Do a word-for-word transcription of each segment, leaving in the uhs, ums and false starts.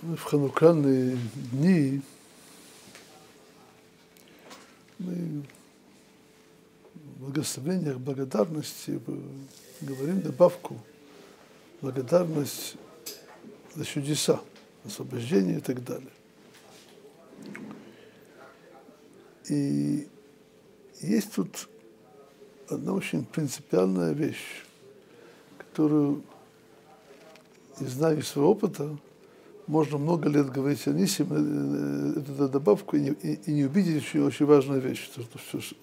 В ханукальные дни мы в благословениях благодарности говорим добавку благодарность за чудеса, освобождение и так далее. И есть тут одна очень принципиальная вещь, которую, не знаю из своего опыта, можно много лет говорить о Нисим, эту добавку, и не, и, и не увидеть еще очень важную вещь, что, что,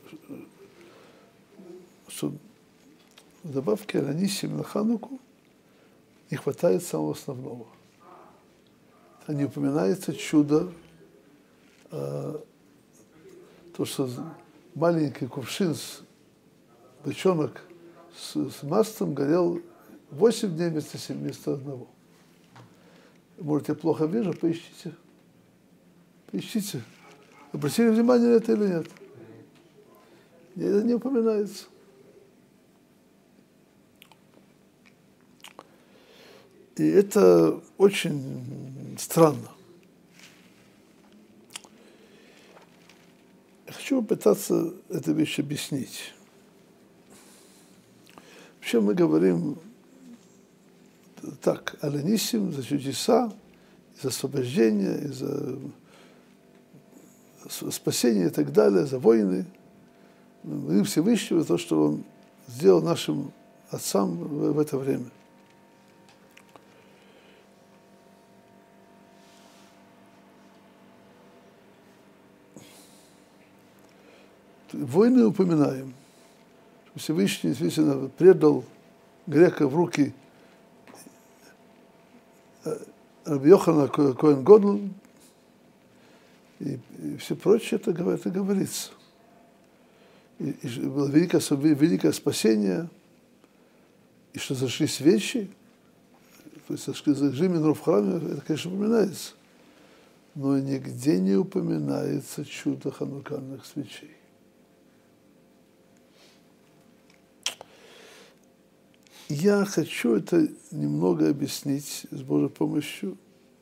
что в добавке на Нисим, на Хануку не хватает самого основного. Не упоминается чудо, а, то, что маленький кувшин, с, бочонок с, с маслом горел восемь дней вместо, вместо одного. Может, я плохо вижу, поищите. Поищите. Обратили внимание на это или нет? И это не упоминается. И это очень странно. Я хочу попытаться эту вещь объяснить. Вообще мы говорим так, аланисим, за чудеса, за освобождение, за спасение и так далее, за войны. Мы говорим Всевышнего за то, что Он сделал нашим отцам в это время. Войны упоминаем. Всевышний, естественно, предал греков в руки Раби Йоханана Коэн Гадоль и, и все прочее, это, это говорится. И, и было великое, великое спасение, и что зашли свечи, то есть зажгли минор в храме, это, конечно, упоминается. Но нигде не упоминается чудо ханукальных свечей. Я хочу это немного объяснить с Божьей помощью.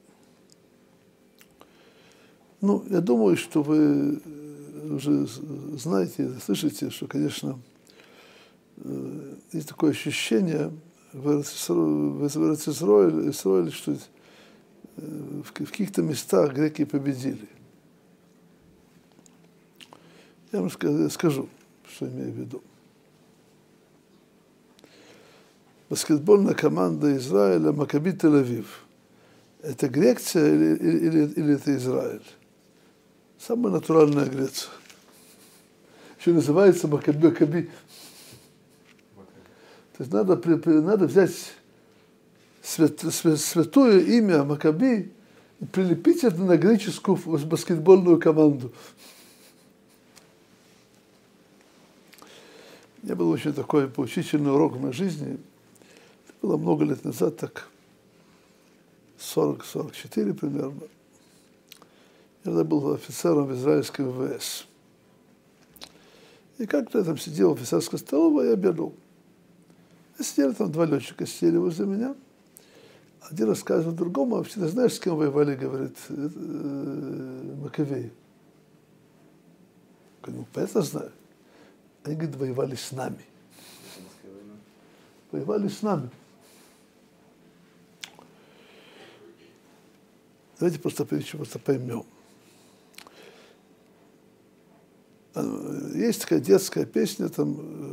Ну, я думаю, что вы уже знаете, слышите, что, конечно, есть такое ощущение в Израиле, что в каких-то местах греки победили. Я вам скажу, что имею в виду. Баскетбольная команда Израиля Макаби Тель-Авив. Это Греция или, или, или это Израиль? Самая натуральная Греция. Еще называется Макаби. Макаби. То есть надо, надо взять свят, святое имя Макаби и прилепить это на греческую баскетбольную команду. У меня был очень такой поучительный урок в моей жизни. Было много лет назад, так сорок - сорок четыре примерно. Я тогда был офицером в израильском ВВС. И как-то я там сидел в офицерской столовой и обедал. И сидели там два летчика, сидели возле меня. Один рассказывал другому, а вообще ты знаешь, с кем воевали, говорит, Маковеи. Я говорю, понятно знаю. Они, говорит, воевали с нами. Воевали с нами. Давайте просто, просто поймем. Есть такая детская песня, там,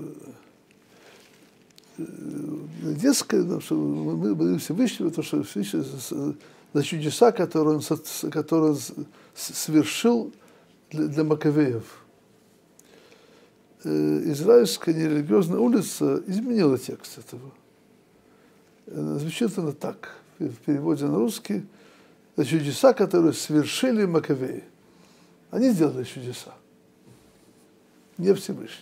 детская, там, что мы были Всевышнего, то, что Всевышний за чудеса, которые он, которые он совершил для, для Маковеев. Израильская нерелигиозная улица изменила текст этого. Звучит она так, в переводе на русский. За чудеса, которые совершили Маковеи. Они сделали чудеса. Не Всевышний.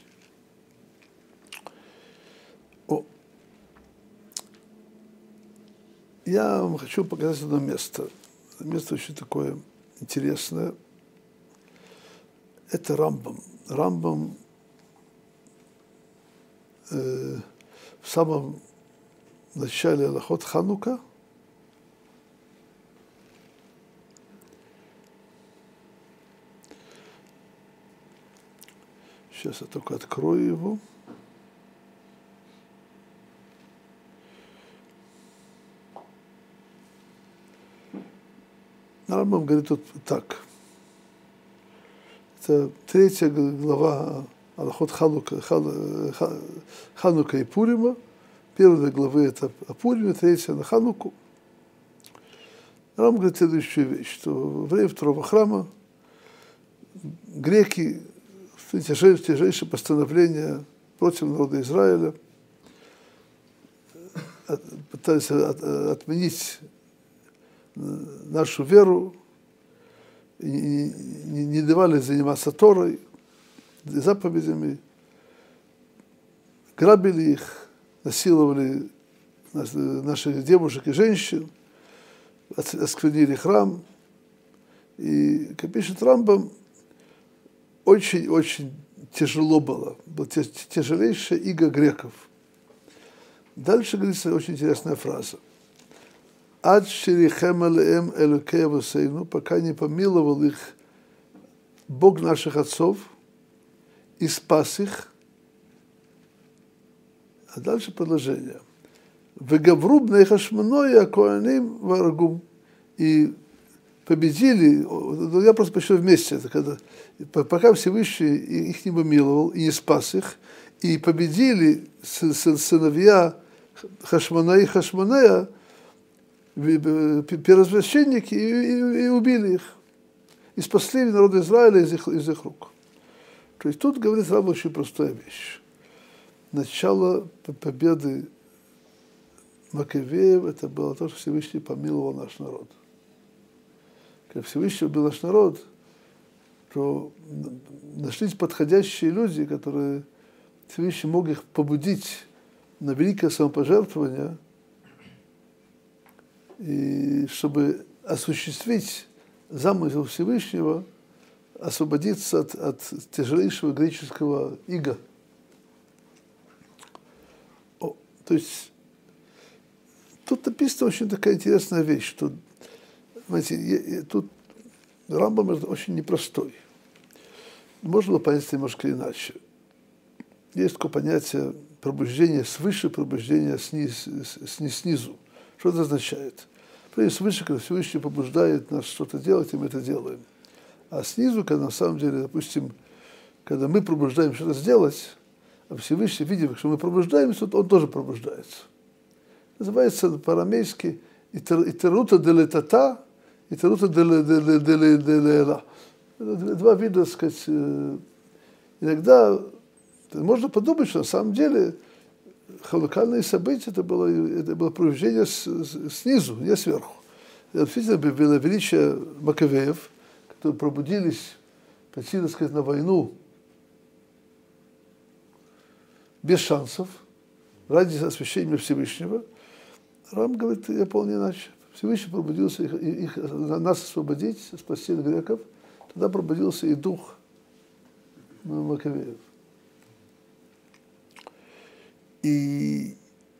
О. Я вам хочу показать одно место. Место очень такое интересное. Это Рамбам. Рамбам э, в самом начале Алахот Ханука Сейчас я только открою его. Рамбам говорит тут так. Это третья глава Алахот Ханука, Ханука и Пурима. Первые главы это о Пуриме, третья на Хануку. Рамбам говорит следующую вещь, что во время второго храма греки тяжелейшие, тяжелейшие постановления против народа Израиля пытались от, отменить нашу веру, и не, не давали заниматься Торой, заповедями, грабили их, насиловали наших девушек и женщин, осквернили храм. И, как пишет Рамбам, очень-очень тяжело было, была тяжелейшая ига греков. Дальше говорится очень интересная фраза. Ад ширихем алеем элокей авосейну, пока не помиловал их Бог наших отцов и спас их. А дальше продолжение. Вегавру бней Хашманой акоаним варагум. И победили, я просто почти вместе, это когда, пока Всевышний их не помиловал и не спас их, и победили сыновья Хашмана и Хашманея, первосвященники, и, и, и убили их. И спасли народ Израиля из их, из их рук. То есть тут говорит Рамбам очень простая вещь. Начало победы Маковеев это было то, что Всевышний помиловал наш народ. Когда Всевышний убил наш народ, то нашлись подходящие люди, которые Всевышний мог их побудить на великое самопожертвование, и чтобы осуществить замысел Всевышнего, освободиться от, от тяжелейшего греческого ига. О, то есть тут написана очень такая интересная вещь, что, знаете, я, я, тут Рамбам очень непростой. Можно было понять это немножко иначе. Есть такое понятие пробуждения свыше, пробуждения сниз, сниз, снизу. Что это означает? Например, свыше, когда Всевышний побуждает нас что-то делать, и мы это делаем. А снизу, когда на самом деле, допустим, когда мы пробуждаем что-то сделать, а Всевышний, видим, что мы пробуждаемся, он тоже пробуждается. Называется по-арамейски «итерута делетата», «итерута делела». Два вида, так сказать, иногда можно подумать, что на самом деле ханукальные события это было, это было пробуждение с, с, снизу, не сверху. Это действительно было величие Маковеев, которые пробудились, пойти, так сказать, на войну без шансов, ради освящения Всевышнего. Рам говорит, я помню иначе. Всевышний пробудился их, их, нас освободить, спасти греков. Тогда пробудился и дух Маковеев. И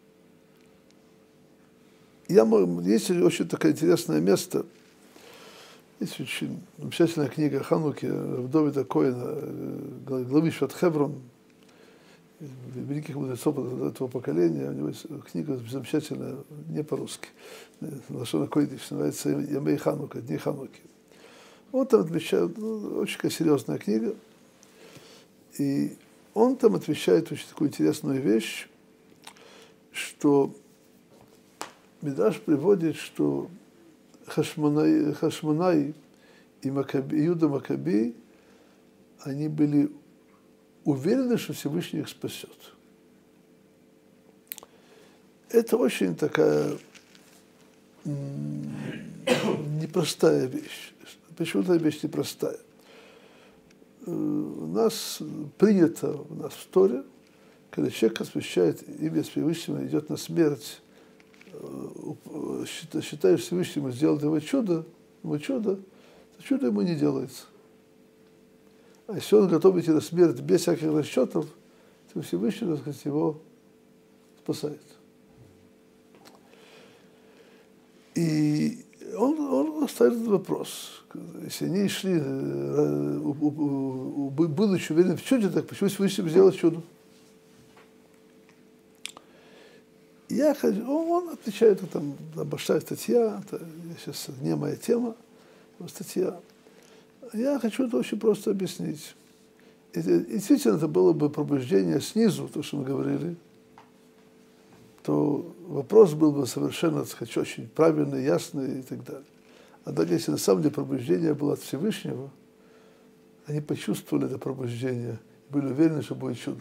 я, есть очень такое интересное место. Есть очень замечательная книга Хануки Давида Коэна, главищ от Хеврон, великих мудрецов этого поколения. У него есть книга замечательная, не по-русски, лашон койдиш, называется «Ямей Ханука», «Дни Хануки». Он там отвечает, ну, очень такая серьезная книга, и он там отвечает очень такую интересную вещь, что Мидраш приводит, что Хашмонай, Хашмонай и Макаби, Иуда Макаби, они были уверены, что Всевышний их спасет. Это очень такая непростая вещь. Почему эта вещь непростая? У нас принято, у нас в Торе, когда человек освящает имя Всевышнего, идет на смерть, считая Всевышнему сделать его чудо, его чудо, то чудо ему не делается. А если он готов идти на смерть без всяких расчетов, то Всевышний, так сказать, его спасает. И он, он ставит этот вопрос. если они шли, будучи уверены в чуде, так почему Всевышний сделать чудо? Я хочу, он отвечает, там, большая статья, это сейчас не моя тема, статья. Я хочу это очень просто объяснить. И, действительно, это было бы пробуждение снизу, то, что мы говорили, то вопрос был бы совершенно, так сказать, очень правильный, ясный и так далее. Однако, если на самом деле пробуждение было от Всевышнего, они почувствовали это пробуждение, были уверены, что будет чудо.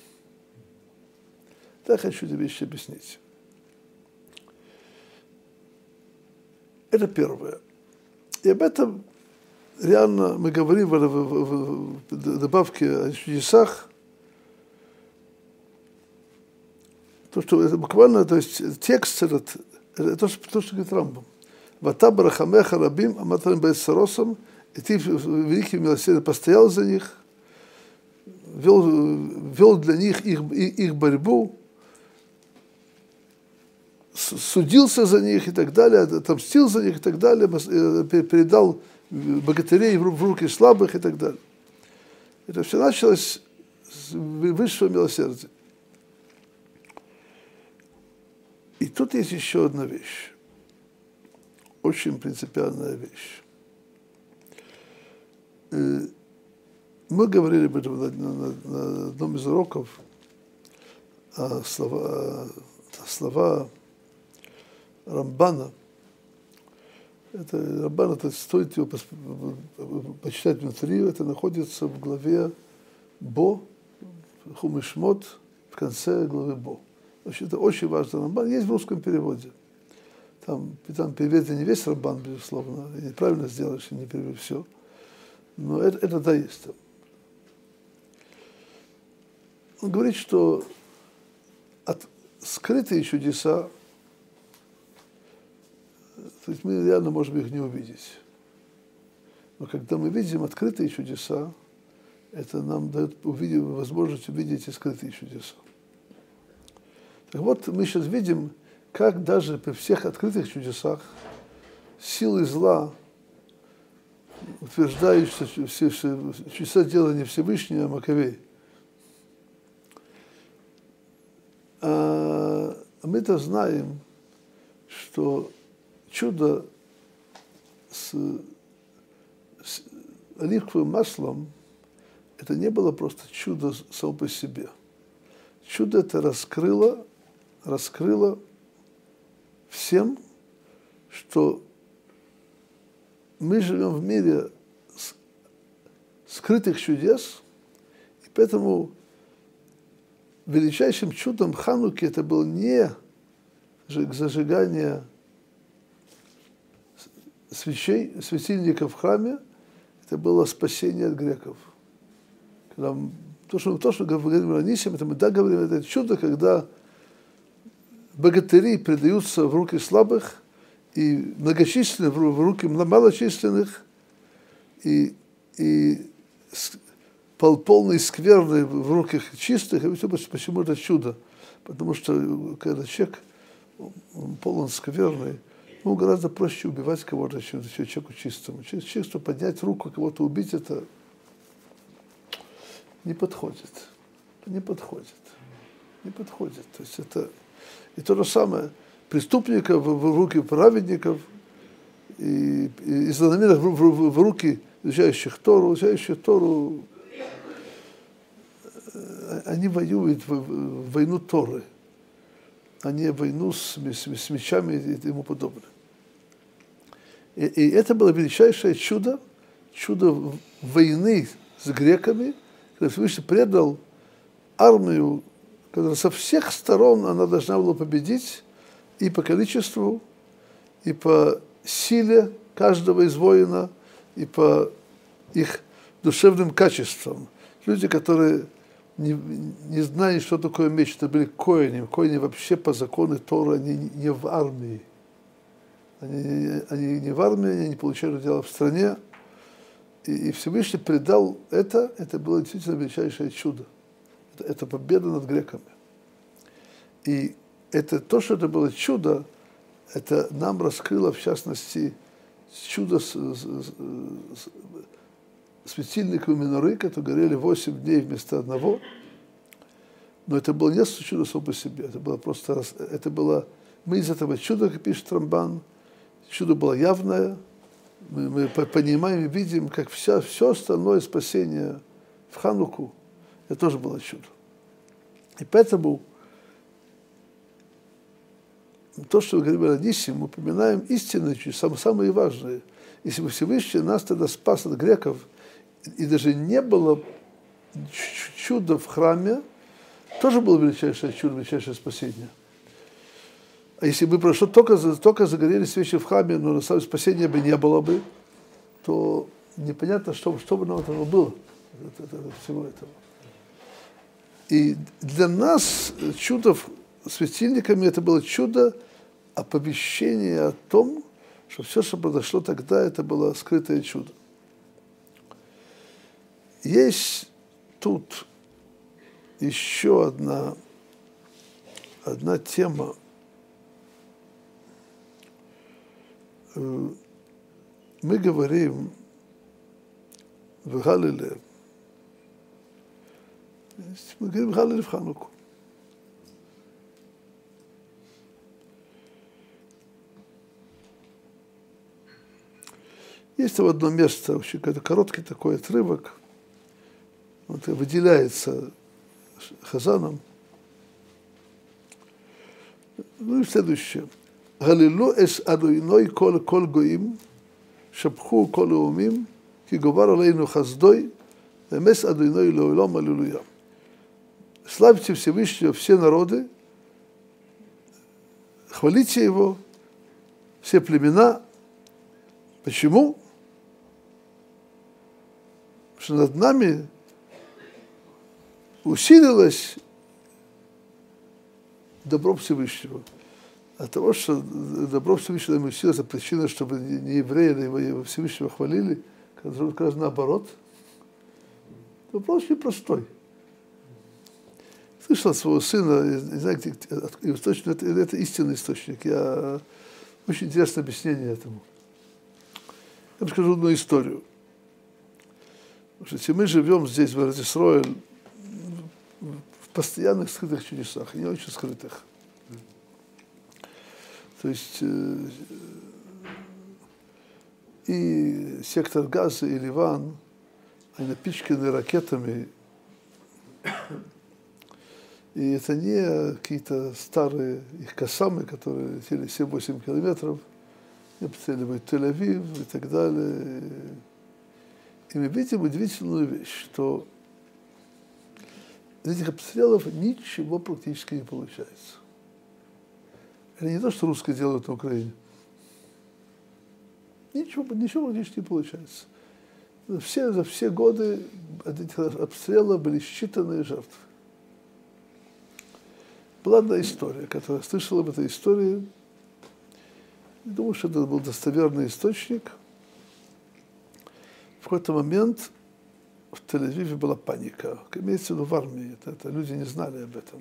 Так хочу тебе еще объяснить. Это первое. И об этом реально мы говорим в, в, в добавке о чудесах. То, что это буквально, то есть текст этот, это то, что, то, что говорит Рамбам. «Вата барахамеха рабим, аматрам бэйт саросам», и ты великим милосердием постоял за них, вел, вел для них их, их борьбу, судился за них и так далее, отомстил за них и так далее, передал богатырей в руки слабых и так далее. Это все началось с высшего милосердия. И тут есть еще одна вещь, очень принципиальная вещь. Мы говорили об этом на, на, на одном из уроков, а слова, слова Рамбана. Это, Рамбан, это стоит его почитать внутри, это находится в главе Бо, Хумишмот, в конце главы Бо. Это очень важный Рамбан, есть в русском переводе. Там, там переведен не весь Рамбан, безусловно, и неправильно сделаешь, если не перевел все. Но это, это да есть там. Он говорит, что от скрытые чудеса, то есть мы реально можем их не увидеть. Но когда мы видим открытые чудеса, это нам дает увидеть, возможность увидеть и скрытые чудеса. Так вот, мы сейчас видим, как даже при всех открытых чудесах силы зла, утверждают, что чудеса делания Всевышнего, а Маковей. А мы-то знаем, что чудо с, с оливковым маслом, это не было просто чудо само по себе. Чудо это раскрыло, раскрыло всем, что мы живем в мире скрытых чудес, и поэтому величайшим чудом Хануки это было не зажигание свечей, светильников в храме, это было спасение от греков. Когда, то, что, то, что говорим о Ранисим, это мы да говорим, это чудо, когда богатыри предаются в руки слабых, и многочисленных в руки малочисленных, и, и полный скверны в руках чистых. И все, почему это чудо? Потому что когда человек он полон скверный, ему гораздо проще убивать кого-то, чем человеку чистому. Чисто поднять руку, кого-то убить, это не подходит. Не подходит. Не подходит. То есть это... И то же самое. Преступников в, в руки праведников и, и знамениях в, в, в руки изучающих Тору, изучающих Тору, они воюют в, в войну Торы, а не войну с, с, с мечами и тому подобное. И, и это было величайшее чудо, чудо войны с греками, когда Всевышний предал армию, которая со всех сторон она должна была победить, и по количеству, и по силе каждого из воина, и по их душевным качествам. Люди, которые не, не знали, что такое меч, это были коэни. Коэни вообще по закону Торы, они не в армии. Они, они не в армии, они не получали дело в стране. И, и Всевышний предал это, это было действительно величайшее чудо. Это, это победа над греками. И это то, что это было чудо, это нам раскрыло, в частности, чудо с, с, с светильниками миноры, которые горели восемь дней вместо одного. Но это было не чудо само по себе, это было просто, это было, мы из этого чуда, как пишет Рамбан, чудо было явное, мы, мы понимаем и видим, как вся, все остальное спасение в Хануку, это тоже было чудо. И поэтому то, что мы говорим о Нисим, мы упоминаем истинные чудеса, самые важные. Если бы Всевышний нас тогда спас от греков, и даже не было чуда в храме, тоже было величайшее чудо, величайшее спасение. А если бы прошло, только, только загорелись свечи в храме, но на самом деле спасения бы не было бы, то непонятно, что, что бы нам этого было, от, от, от всего этого. И для нас чудо светильниками это было чудо оповещения о том, что все, что произошло тогда, это было скрытое чудо. Есть тут еще одна, одна тема. Мы говорим в Галиле, мы говорим в Галиле в Хануку. Есть там одно место, очень короткий такой отрывок, он выделяется Хазаном. Ну и следующее. Галилу эс адуиной кол кол гоим, шапху кол умим, ки говор алейну хаздой, эмес адуиной лоилом аллилуйя. Славьте Всевышнего все народы, хвалите Его, все племена. Почему? Потому что над нами усилилось добро Всевышнего. От того, что добро Всевышнего усилилось, это причина, чтобы не евреи, но его Всевышнего хвалили, как раз наоборот. Вопрос очень простой. Слышал от своего сына, не знаю, где, источник, это, это истинный источник. Я, очень интересное объяснение этому. Я вам скажу одну историю. Потому что если мы живем здесь, в Эрец-Исроэль, в постоянных скрытых чудесах, не очень скрытых. То есть э, и сектор Газа, и Ливан, они напичканы ракетами. И это не какие-то старые их кассамы, которые летели семь-восемь километров, и обстреливают Тель-Авив и так далее. И мы видим удивительную вещь, что из этих обстрелов ничего практически не получается. Это не то, что русские делают на Украине. Ничего, ничего практически не получается. Все, за все годы от этих обстрелов были считанные жертвы. Была одна история, которую я слышал об этой истории. Думаю, что это был достоверный источник. В какой-то момент в Тель-Авиве была паника. Имеется в виду в армии. Это, это, люди не знали об этом.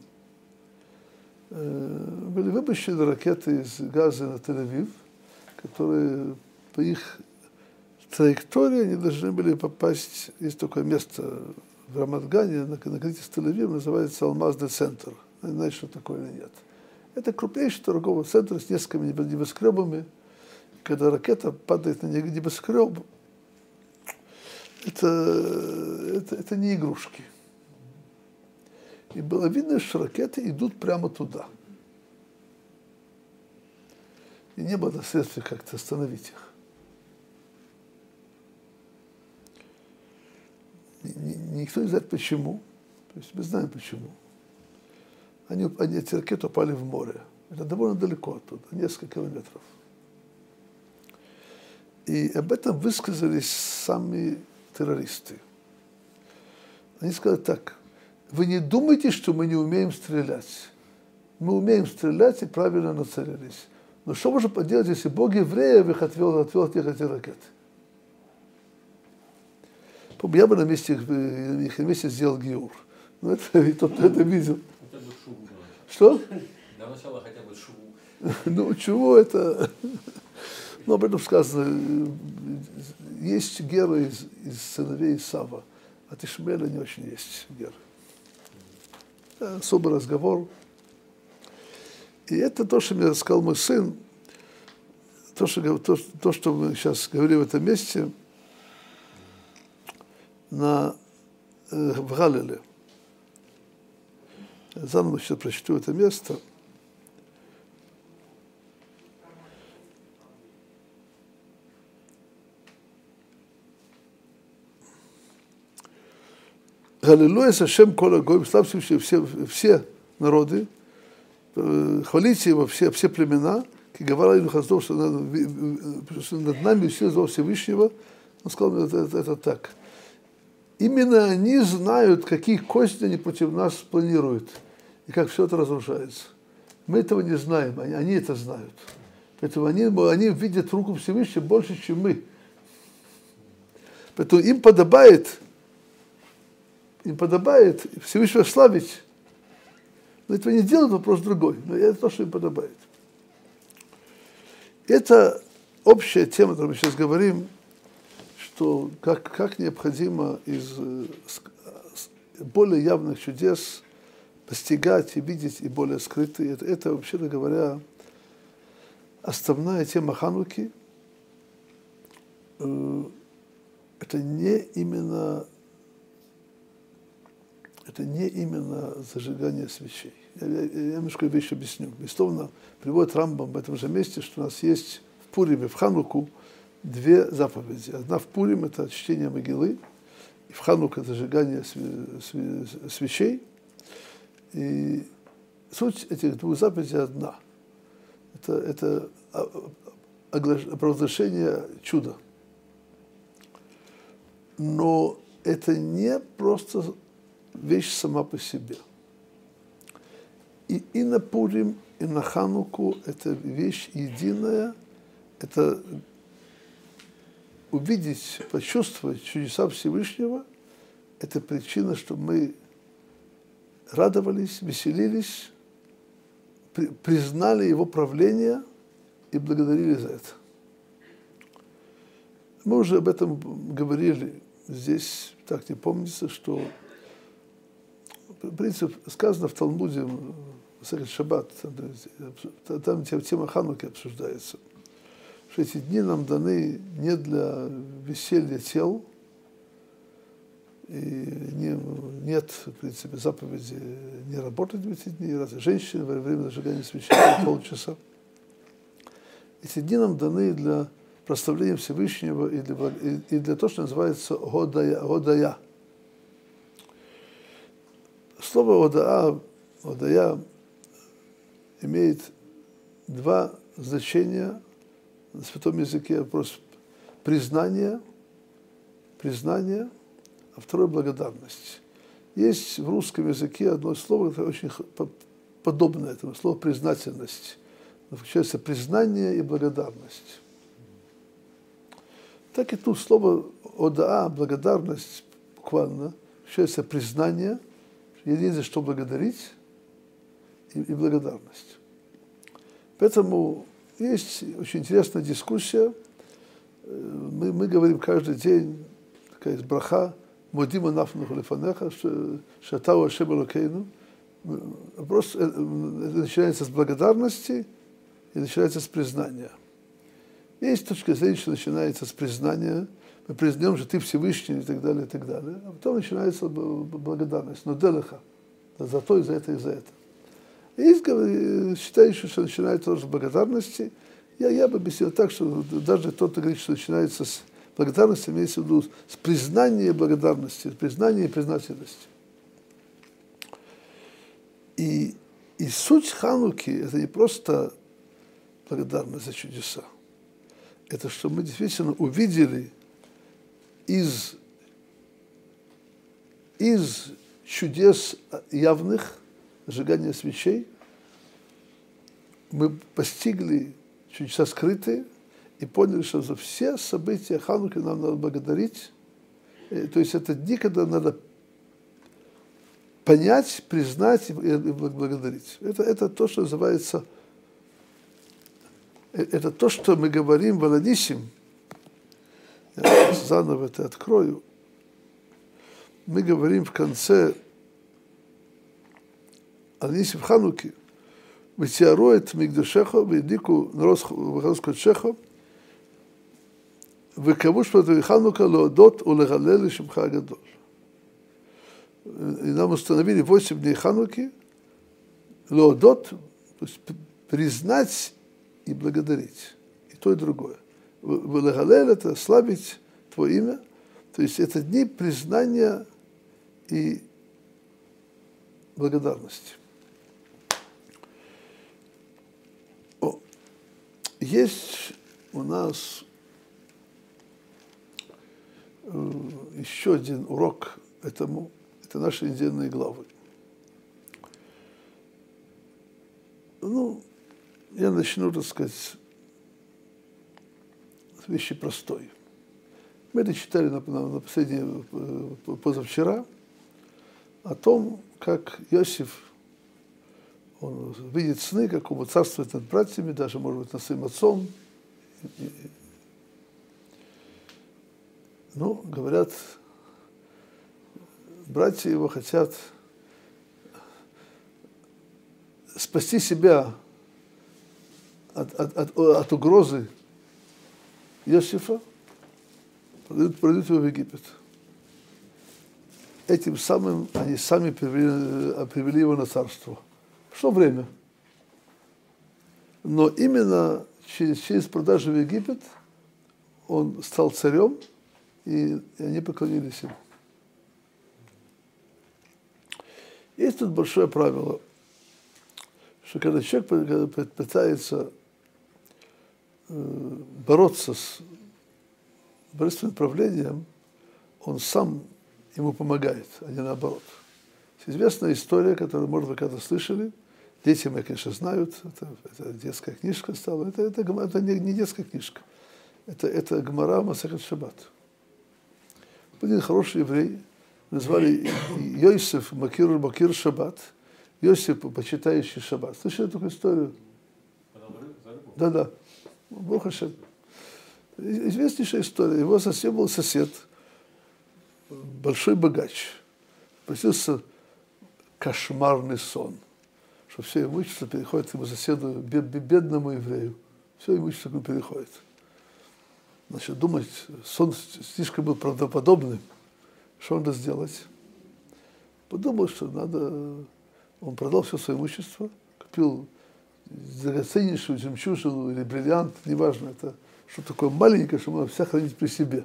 Были выпущены ракеты из Газа на Тель-Авив, которые по их траектории они должны были попасть. Есть такое место в Рамат-Гане, на, на границе с Тель-Авивом, называется Алмазный центр. Не знаю, что такое или нет. Это крупнейший торговый центр с несколькими небоскребами. Когда ракета падает на небоскреб, это, это, это не игрушки. И было видно, что ракеты идут прямо туда. И не было средств как-то остановить их. Никто не знает почему. То есть мы знаем почему. Они, они, эти ракеты упали в море. Это довольно далеко оттуда, несколько километров. И об этом высказались сами террористы. Они сказали так: вы не думайте, что мы не умеем стрелять. Мы умеем стрелять и правильно нацелились. Но что можно поделать, если Бог евреев их отвел, отвел от них эти ракеты? Я бы на месте их, их на месте сделал гиур. Но это и тот, кто это видел. Хотя бы шуву. Что? Для начала хотя бы шуву. Ну, чего это? Но об этом сказано, есть Гера из, из сыновей Исава, от Ишмаэля не очень есть Гера. Это особый разговор. И это то, что мне рассказал мой сын, то, что, то, то, что мы сейчас говорим в этом месте, на, э, в Галиле. Заново сейчас прочту это место. Галилуя Сашем Кола Гоим, славьте все, все народы, хвалите его все, все племена, и говорили Хаздов, что над нами все зов Всевышнего. Он сказал, это, это, это так. Именно они знают, какие кости они против нас планируют, и как все это разрушается. Мы этого не знаем, они, они это знают. Поэтому они, они видят руку Всевышнего больше, чем мы. Поэтому им подобает им подобает Всевышнего славить. Но этого не делают, вопрос другой. Но это то, что им подобает. Это общая тема, о которой мы сейчас говорим, что как, как необходимо из более явных чудес постигать и видеть и более скрытые. Это, это вообще-то говоря, основная тема Хануки. Это не именно это не именно зажигание свечей. Я, я, я немножко вещь объясню. Безусловно, приводит Рамбам в этом же месте, что у нас есть в Пуриме, в Хануку две заповеди. Одна в Пурим – это чтение Могилы, и в Хануку – это зажигание свечей. И суть этих двух заповедей одна. Это, это провозглашение чуда. Но это не просто вещь сама по себе. И, и на Пурим, и на Хануку это вещь единая. Это увидеть, почувствовать чудеса Всевышнего. Это причина, чтобы мы радовались, веселились, при, признали Его правление и благодарили за это. Мы уже об этом говорили здесь, так не помнится, что принцип сказано в Талмуде, в Шаббат, там, там тема Хануки обсуждается, что эти дни нам даны не для веселья тел, и не, нет, в принципе, заповеди не работать в эти дни, разве женщины во время зажигания свечей полчаса. Эти дни нам даны для прославления Всевышнего и для, и, и для того, что называется Годая. Годая. Слово «одаа», «одая» имеет два значения на святом языке. Вопрос признания, признание, а второе – благодарность. Есть в русском языке одно слово, которое очень подобное этому, слово «признательность». Включается признание и благодарность. Так и тут слово «одаа», благодарность, буквально, включается признание, есть за что благодарить, и, и благодарность. Поэтому есть очень интересная дискуссия. Мы, мы говорим каждый день, такая есть браха, «Модима нафнуху лефанеха», «Шатау Ашем Элокейну». Вопрос это начинается с благодарности и начинается с признания. Есть точка зрения, что начинается с признания. Мы признаем, что ты Всевышний и так далее, и так далее. А потом начинается благодарность. Но делаха. За то, и за это, и за это. И есть считающие, что начинается тоже с благодарности. Я, я бы объяснил так, что даже тот, кто говорит, что начинается с благодарности, имеется в виду с признания и благодарности, с признания и признательности. И, и суть Хануки – это не просто благодарность за чудеса. Это что мы действительно увидели из, из чудес явных, сжигания свечей, мы постигли чудеса скрытые и поняли, что за все события Хануки нам надо благодарить. То есть это дни, когда надо понять, признать и благодарить. Это, это то, что называется, это то, что мы говорим в Аладисим. Я заново это открою. Мы говорим в конце Аладисим Хануки. Витиарует Мигдушеха, Вейдику Нарос Кодшеха, Векавуш Патри Ханука, Лоодот, Улегалели Шимха Агадоль. И нам установили восемь дней Хануки, Лоодот, то есть признать и благодарить. И то, и другое. Улегалель — это славить Твое имя, то есть это дни признания и благодарности. Есть у нас э, еще один урок этому, это наши недельные главы. Ну, я начну, так сказать, с вещи простой. Мы это читали на, на, на последнее, позавчера, о том, как Иосиф, он видит сны, как он царствует над братьями, даже, может быть, над своим отцом. Ну, говорят, братья его хотят спасти себя от, от, от, от угрозы Иосифа, продают, продают его в Египет. Этим самым они сами привели, привели его на царство. Что время? Но именно через, через продажу в Египет он стал царем, и, и они поклонились ему. Есть тут большое правило, что когда человек пытается э, бороться с божественным правлением, он сам ему помогает, а не наоборот. Есть известная история, которую, может быть, когда-то слышали. Дети мои, конечно, знают. Это, это детская книжка стала. Это, это, это не, не детская книжка. Это, это Гемара Масехет Шаббат. Один хороший еврей, назвали Йосеф Макир Макир Шаббат. Йосиф, почитающий Шаббат. Слышали такую историю? Да-да. Бог Хашем. Известнейшая история. Его сосед был сосед, большой богач. Просился кошмарный сон, что все имущество переходит к его соседу, бедному еврею. Все имущество к нему переходит. Значит, думать, сон слишком был правдоподобным. Что надо сделать? Подумал, что надо... Он продал все свое имущество, купил драгоценнейшую жемчужину или бриллиант, неважно, это что-то такое маленькое, что можно вся хранить при себе.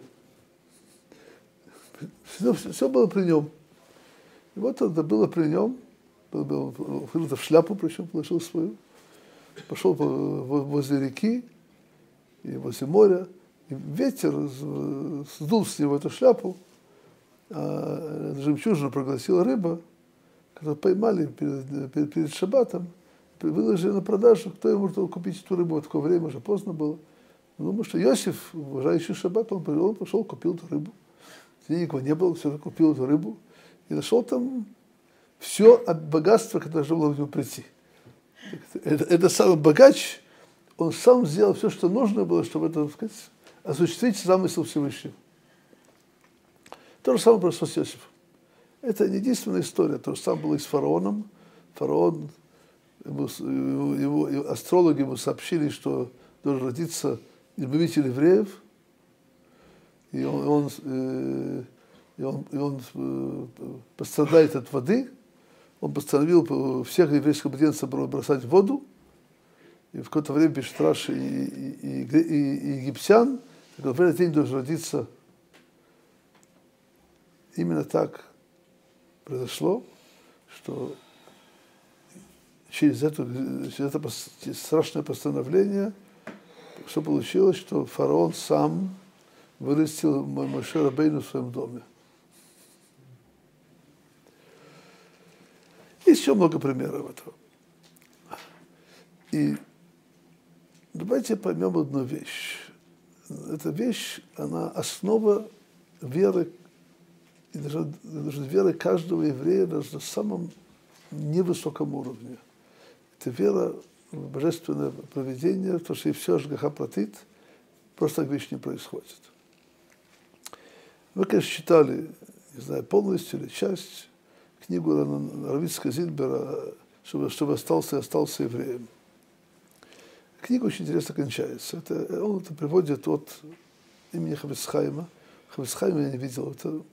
Все, все было при нем. И вот это было при нем, в шляпу, причем положил свою, пошел возле реки и возле моря, и ветер сдул с него эту шляпу, а жемчужину проглотила рыба, которую поймали перед, перед, перед шаббатом, выложили на продажу, кто ему может купить эту рыбу, в такое время уже поздно было. Думаю, что Иосиф, уважающий шаббат, он, он пошел, купил эту рыбу. Денег его не было, все купил эту рыбу. И нашел там все богатство, которое должно было к нему прийти. Это, это самый богач, он сам сделал все, что нужно было, чтобы это, так сказать, осуществить замысел Всевышнего. То же самое произошло с Иосифом. Это не единственная история. То же самое было и с фараоном. Фараон, ему, его, его, астрологи ему сообщили, что должен родиться избавитель евреев. И он, он, э, и он, и он э, пострадает от воды. Он постановил всех еврейских младенцев бросать в воду. И в какое-то время пишет Раши и, и, и, и, и египтян, в этот день должен родиться. Именно так произошло, что через это, через это страшное постановление, что получилось, что фараон сам вырастил Моше Рабейну в своем доме. Есть еще много примеров этого. И давайте поймем одну вещь. Эта вещь, она основа веры, и даже, даже веры каждого еврея даже на самом невысоком уровне. Это вера божественное провидение, то, что и все ашгаха пратит, просто так вещь не происходит. Вы, конечно, читали, не знаю, полностью или часть, книгу Равицкого Зильбера, чтобы, чтобы остался и остался евреем. Книга очень интересно кончается. Это, он это приводит от имени Хафец Хаима. Хафец Хаима я не видел. Это,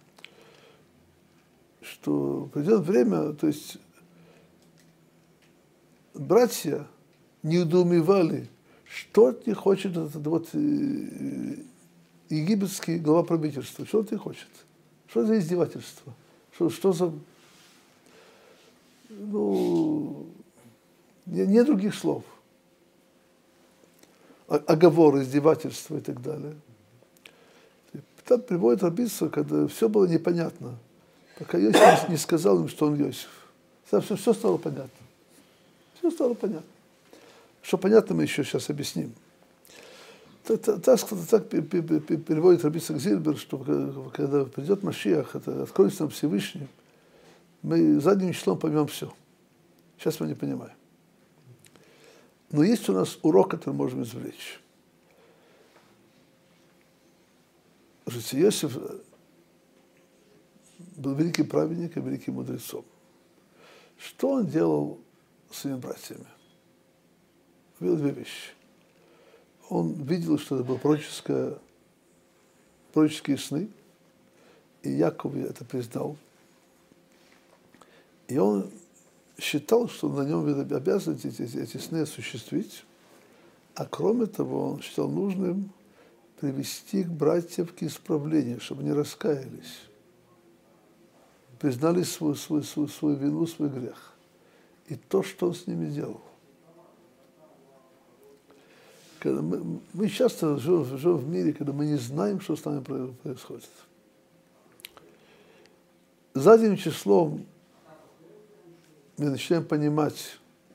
что придет время, то есть братья недоумевали, что от них хочет этот вот египетский глава правительства. Что от них хочет? Что за издевательство? Что, что за... Ну, нет других слов. Оговоры, издевательства и так далее. Там приводит Рабицу, когда все было непонятно, пока Йосиф не сказал им, что он Йосиф. Там все, все стало понятно. Все стало понятно. Что понятно, мы еще сейчас объясним. Так, так, так переводит Рабицу Зильбер, что когда придет Машиах, это откроется нам Всевышний, мы задним числом поймем все. Сейчас мы не понимаем. Но есть у нас урок, который мы можем извлечь. Иосиф был великим праведником, великим мудрецом. Что он делал с своими братьями? Видел две вещи. Он видел, что это были пророческие, пророческие сны, и Яков это признал. И он считал, что на нем обязан эти, эти, эти сны осуществить, а кроме того, он считал нужным привести к братьев к исправлению, чтобы они раскаялись, признали свою, свою, свою, свою вину, свой грех. И то, что он с ними делал. Когда мы, мы часто живем, живем в мире, когда мы не знаем, что с нами происходит. Задним числом мы начинаем понимать,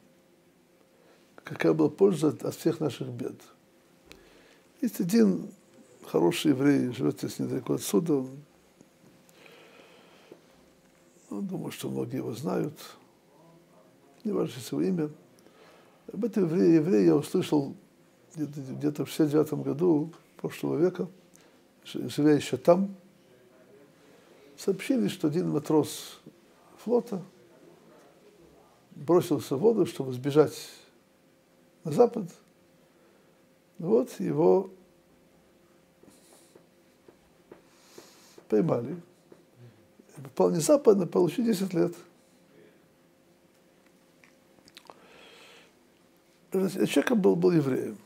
какая была польза от, от всех наших бед. Есть один хороший еврей, живет здесь недалеко отсюда. Он, ну, думаю, что многие его знают. Не важно его имя. Об этом еврее, еврее я услышал где-то, где-то в шестьдесят девятом году прошлого века, живя еще там. Сообщили, что один матрос флота бросился в воду, чтобы сбежать на запад. Вот его поймали. Попал не западно, получил десять лет. Человек был, был евреем.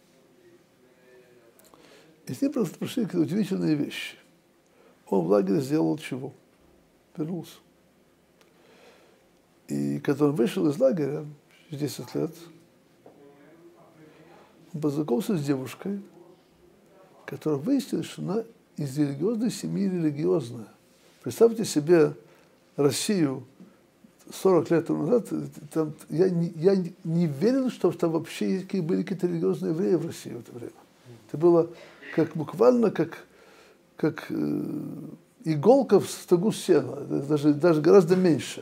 И с ним просто пришли какие-то удивительные вещи. Он в лагере сделал чего? Вернулся. И когда он вышел из лагеря, через десять лет, он познакомился с девушкой, которая выяснила, что она из религиозной семьи религиозная. Представьте себе Россию сорок лет назад, там, я, не, я не верил, что там вообще были какие-то религиозные евреи в России в это время. Это было как, буквально как, как э, иголка в стогу сена, даже, даже гораздо меньше.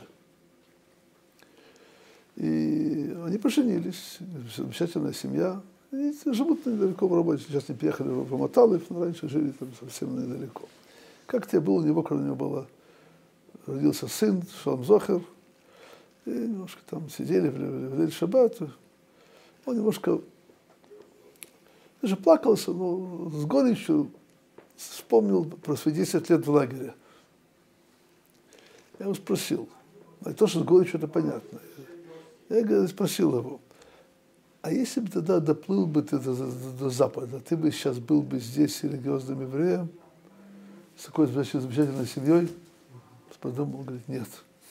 И они поженились, замечательная семья. И живут недалеко в работе. Сейчас они приехали в Маталов, но раньше жили там совсем недалеко. Как-то я был у него, когда у него было, родился сын, Шалом Зохер, и немножко там сидели в Лейль Шаббат. Он немножко даже плакался, но с горечью вспомнил про свои десять лет в лагере. Я его спросил, а то, что с горечью, это понятно. Я спросил его, а если бы тогда доплыл бы ты до, до, до Запада, ты бы сейчас был бы здесь религиозным евреем, с такой замечательной семьей? Подумал, говорит, нет.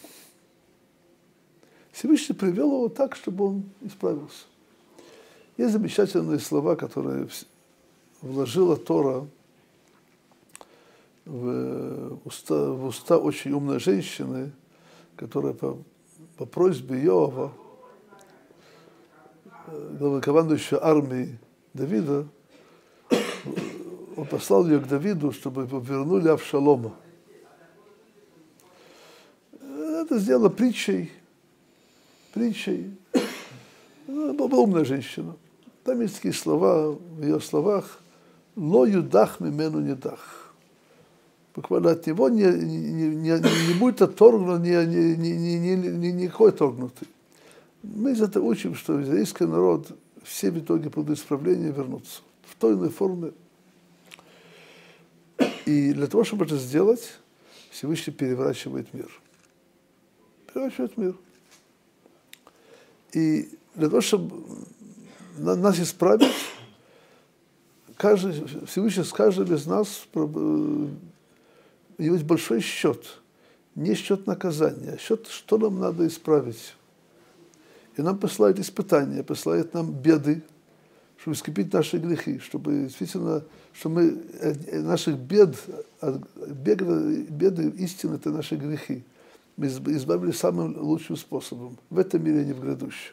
Всевышний привел его так, чтобы он исправился. Есть замечательные слова, которые вложила Тора в уста, в уста очень умной женщины, которая по, по просьбе Иова, главнокомандующего армией Давида, он послал ее к Давиду, чтобы его вернули Авшалома. Это сделало притчей, притчей. Ну, Она была умная женщина. Там есть такие слова в ее словах. «Ло юдах мимену недах». Буквально от него не, не, не, не будет отторгнут, не, не, не, не, не, никакой отторгнутый. Мы из этого учим, что израильский народ все в итоге под исправление вернутся в той или иной форме. И для того, чтобы это сделать, Всевышний переворачивает мир. Переворачивает мир. И для того, чтобы нас исправить, каждый, Всевышний с каждым из нас, у него есть большой счет. Не счет наказания, а счет, что нам надо исправить. И нам посылает испытания, посылает нам беды, чтобы искупить наши грехи, чтобы действительно, чтобы мы наших бед, беды, беды истины, это наши грехи. Мы избавились самым лучшим способом, в этом мире, а не в грядущем.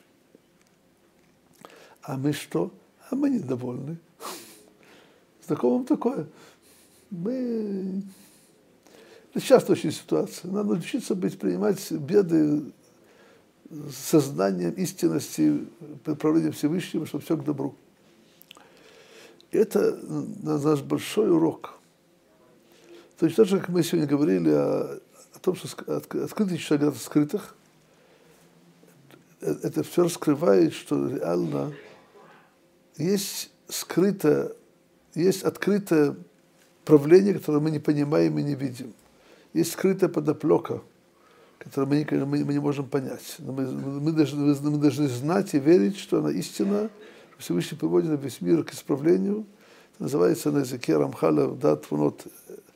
А мы что? А мы недовольны. Знакомо вам такое? Мы... Это часто очень ситуация. Надо учиться быть, принимать беды с сознанием истинности, правлением Всевышнего, чтобы все к добру. И это наш большой урок. То есть, даже как мы сегодня говорили о, о том, что открытые числа говорят о скрытых, это все раскрывает, что реально есть скрытое, есть открытое правление, которое мы не понимаем и не видим. Есть скрытая подоплека, которую мы, мы, мы не можем понять. Но мы, мы, должны, мы должны знать и верить, что она истина, что Всевышний приводит весь мир к исправлению. Это называется на языке Рамхаля дат вунот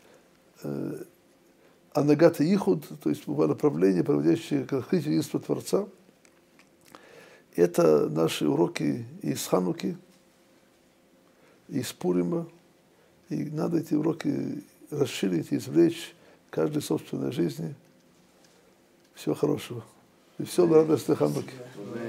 анагат и ихуд, то есть направление, проводящее к открытию единства Творца. Это наши уроки из Хануки, из Пурима. И надо эти уроки расширить и извлечь в каждой собственной жизни. Всего хорошего. И все радостной Хануки.